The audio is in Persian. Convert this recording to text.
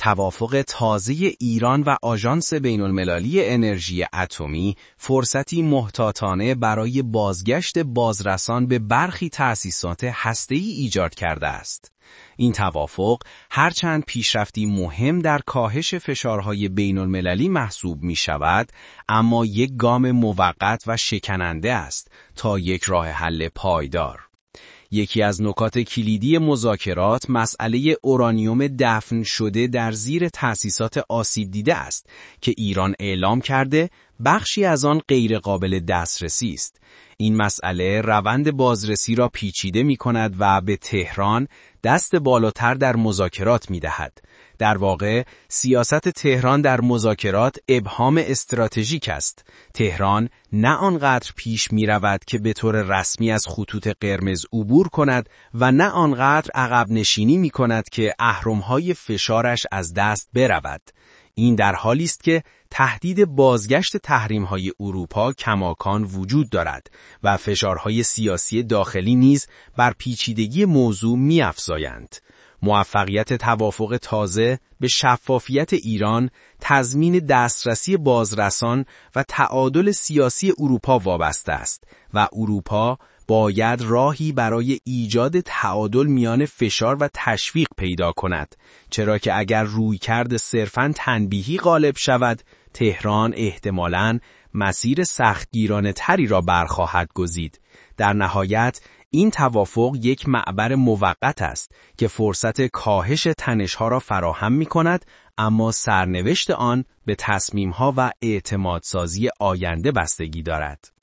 توافق تازه ایران و آژانس بین‌المللی انرژی اتمی فرصتی محتاطانه برای بازگشت بازرسان به برخی تأسیسات هسته‌ای ایجاد کرده است. این توافق هرچند پیشرفتی مهم در کاهش فشارهای بین‌المللی محسوب می شود، اما یک گام موقت و شکننده است تا یک راه حل پایدار. یکی از نکات کلیدی مذاکرات مسئله اورانیوم دفن شده در زیر تأسیسات آسیب دیده است که ایران اعلام کرده بخشی از آن غیر قابل دسترسی است. این مسئله روند بازرسی را پیچیده می کند و به تهران دست بالاتر در مذاکرات می دهد. در واقع سیاست تهران در مذاکرات ابهام استراتژیک است. تهران نه آنقدر پیش می رود که به طور رسمی از خطوط قرمز عبور کند و نه آنقدر عقب نشینی می کند که اهرم‌های فشارش از دست برود. این در حالی است که تهدید بازگشت تحریم‌های اروپا کماکان وجود دارد و فشارهای سیاسی داخلی نیز بر پیچیدگی موضوع می‌افزایند. موفقیت توافق تازه به شفافیت ایران، تضمین دسترسی بازرسان و تعادل سیاسی اروپا وابسته است و اروپا باید راهی برای ایجاد تعادل میان فشار و تشویق پیدا کند، چرا که اگر رویکرد صرفاً تنبیهی غالب شود، تهران احتمالاً مسیر سختگیرانه تری را برخواهد گزید. در نهایت این توافق یک معبر موقت است که فرصت کاهش تنش‌ها را فراهم می‌کند، اما سرنوشت آن به تصمیم‌ها و اعتمادسازی آینده بستگی دارد.